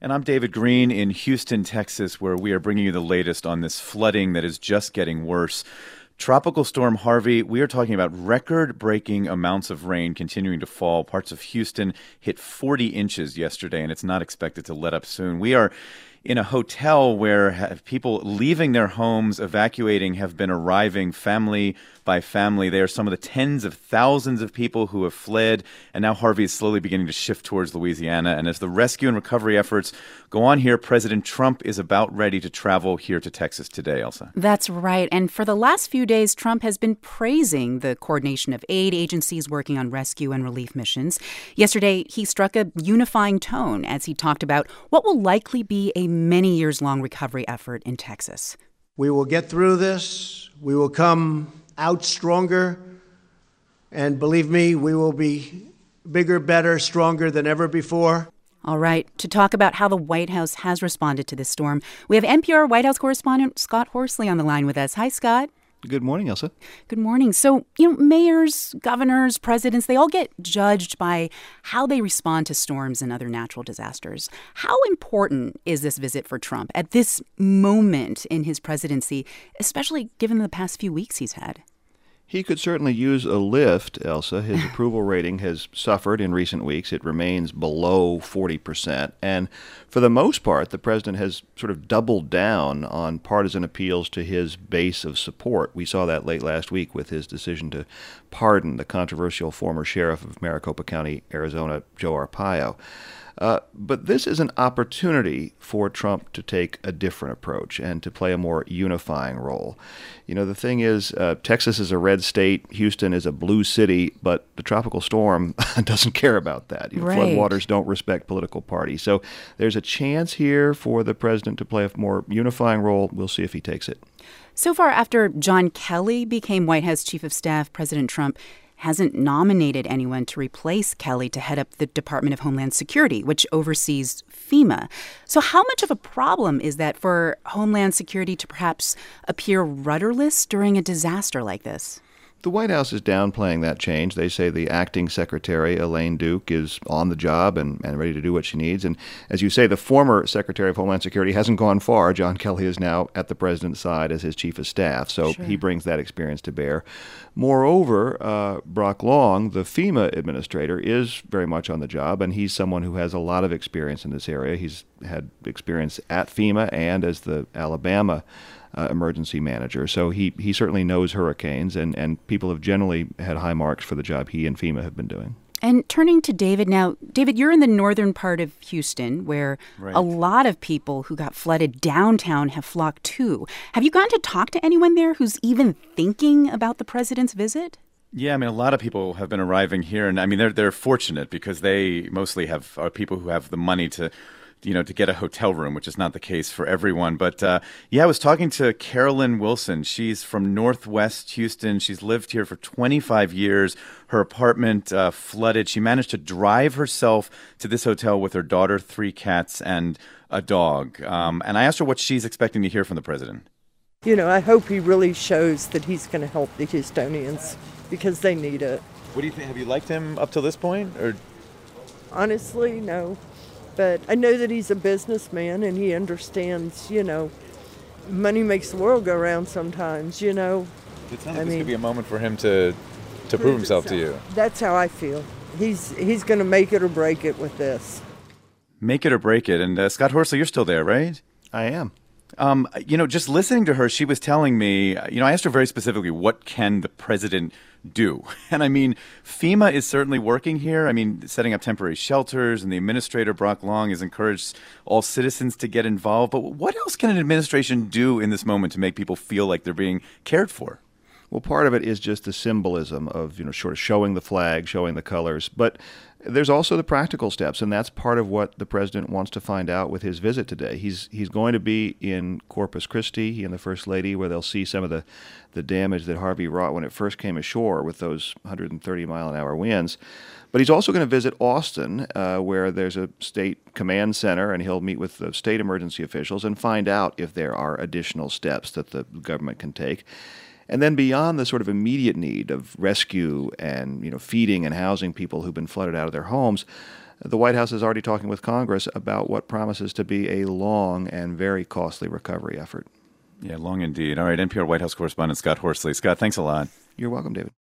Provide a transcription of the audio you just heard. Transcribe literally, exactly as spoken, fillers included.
And I'm David Green in Houston, Texas, where we are bringing you the latest on this flooding that is just getting worse. Tropical Storm Harvey, we are talking about record-breaking amounts of rain continuing to fall. Parts of Houston hit forty inches yesterday, and it's not expected to let up soon. We are in a hotel where people leaving their homes, evacuating, have been arriving family by family. They are some of the tens of thousands of people who have fled, and now Harvey is slowly beginning to shift towards Louisiana. And as the rescue and recovery efforts go on here, President Trump is about ready to travel here to Texas today, Elsa. That's right. And for the last few days, Trump has been praising the coordination of aid agencies working on rescue and relief missions. Yesterday, he struck a unifying tone as he talked about what will likely be a many years long recovery effort in Texas. We will get through this. We will come out stronger. And believe me, we will be bigger, better, stronger than ever before. All right. To talk about how the White House has responded to this storm, we have N P R White House correspondent Scott Horsley on the line with us. Hi, Scott. Good morning, Elsa. Good morning. So, you know, mayors, governors, presidents, they all get judged by how they respond to storms and other natural disasters. How important is this visit for Trump at this moment in his presidency, especially given the past few weeks he's had? He could certainly use a lift, Elsa. His approval rating has suffered in recent weeks. It remains below forty percent. And for the most part, the president has sort of doubled down on partisan appeals to his base of support. We saw that late last week with his decision to pardon the controversial former sheriff of Maricopa County, Arizona, Joe Arpaio. Uh, but this is an opportunity for Trump to take a different approach and to play a more unifying role. You know, the thing is, uh, Texas is a red state, Houston is a blue city, but the tropical storm doesn't care about that. You know, right. Floodwaters don't respect political parties. So there's a chance here for the president to play a more unifying role. We'll see if he takes it. So far, after John Kelly became White House Chief of Staff, President Trump hasn't nominated anyone to replace Kelly to head up the Department of Homeland Security, which oversees FEMA. So how much of a problem is that for Homeland Security to perhaps appear rudderless during a disaster like this? The White House is downplaying that change. They say the acting secretary, Elaine Duke, is on the job and, and ready to do what she needs. And as you say, the former Secretary of Homeland Security hasn't gone far. John Kelly is now at the president's side as his chief of staff, so sure. he brings that experience to bear. Moreover, uh, Brock Long, the FEMA administrator, is very much on the job, and he's someone who has a lot of experience in this area. He's had experience at FEMA and as the Alabama Uh, emergency manager. So he, he certainly knows hurricanes, and, and people have generally had high marks for the job he and FEMA have been doing. And turning to David now, David, you're in the northern part of Houston where right. a lot of people who got flooded downtown have flocked to. Have you gotten to talk to anyone there who's even thinking about the president's visit? Yeah, I mean, a lot of people have been arriving here, and I mean, they're they're fortunate because they mostly have are people who have the money to you know, to get a hotel room, which is not the case for everyone. But uh, yeah, I was talking to Carolyn Wilson. She's from Northwest Houston. She's lived here for twenty-five years. Her apartment uh, flooded. She managed to drive herself to this hotel with her daughter, three cats, and a dog. Um, and I asked her what she's expecting to hear from the president. You know, I hope he really shows that he's going to help the Houstonians because they need it. What do you think? Have you liked him up to this point? Or honestly, no. But I know that he's a businessman and he understands, you know, money makes the world go round sometimes, you know. It sounds like this could be a moment for him to to prove himself to you. That's how I feel. He's he's going to make it or break it with this. Make it or break it. And uh, Scott Horsley, you're still there, right? I am. Um, you know, just listening to her, she was telling me, you know, I asked her very specifically, what can the president do? And I mean, FEMA is certainly working here. I mean, setting up temporary shelters, and the administrator, Brock Long, has encouraged all citizens to get involved. But what else can an administration do in this moment to make people feel like they're being cared for? Well, part of it is just the symbolism of, you know, sort of showing the flag, showing the colors. But there's also the practical steps, and that's part of what the president wants to find out with his visit today. He's he's going to be in Corpus Christi, he and the First Lady, where they'll see some of the, the damage that Harvey wrought when it first came ashore with those one hundred thirty mile an hour winds. But he's also going to visit Austin, uh, where there's a state command center, and he'll meet with the state emergency officials and find out if there are additional steps that the government can take. And then beyond the sort of immediate need of rescue and, you know, feeding and housing people who've been flooded out of their homes, the White House is already talking with Congress about what promises to be a long and very costly recovery effort. Yeah, long indeed. All right, N P R White House correspondent Scott Horsley. Scott, thanks a lot. You're welcome, David.